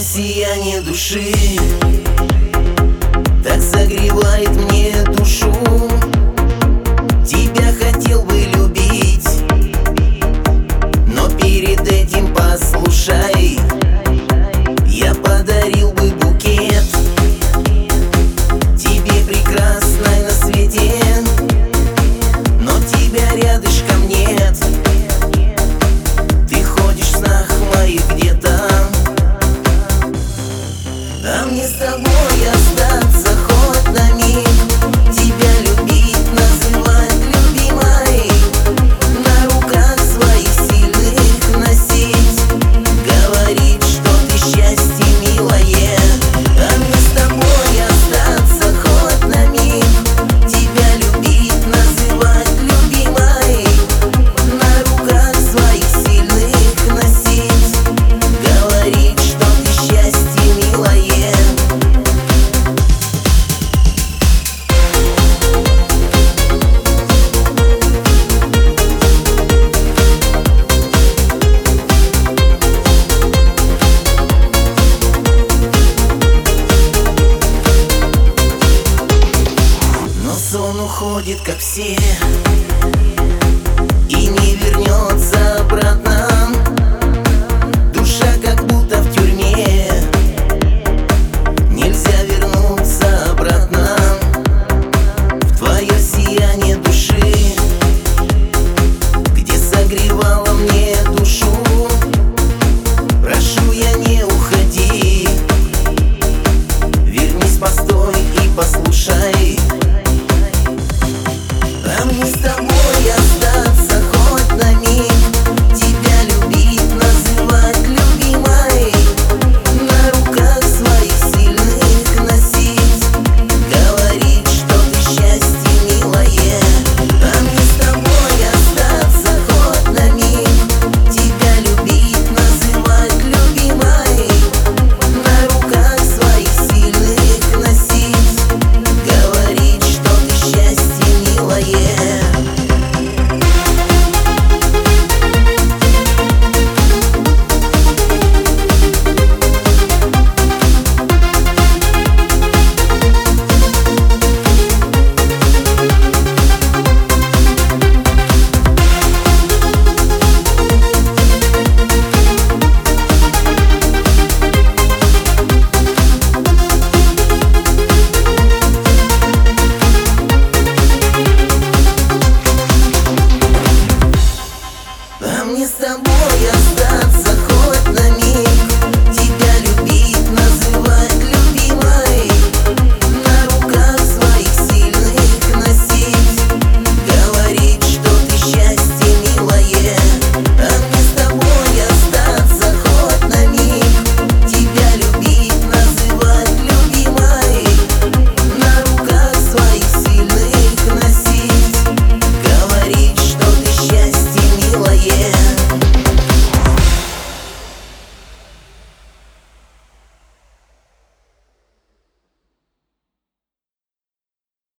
сияние души так согревает мне душу. Тебя хотел бы любить, но перед этим послушай, я подарил бы букет тебе прекрасной на свете, но тебя рядышком нет. Ты ходишь в снах моих где-то, а мне с тобой остаться хоть на миг. Тебя любить, называть любимой, на руках своих сильных носить, говорить, что ты счастье милое. А мне с тобой остаться хоть на миг. Тебя любить, называть любимой, на руках своих сильных носить, говорить, что ты счастье милое. Он уходит, как все, и не вернется обратно. Душа как будто в тюрьме, нельзя вернуться обратно в твое сияние души, где согревала мне душу. Прошу, я не уходи, вернись, постой и послушай. А мне с тобой остаться хоть на миг. Тебя любить, называть любимой, на руках своих сильных носить, говорить, что ты счастье милое. А мне с тобой остаться хоть на миг. Тебя любить, называть любимой, на руках своих сильных носить, говорить, что ты счастье милое. А мне с тобой остаться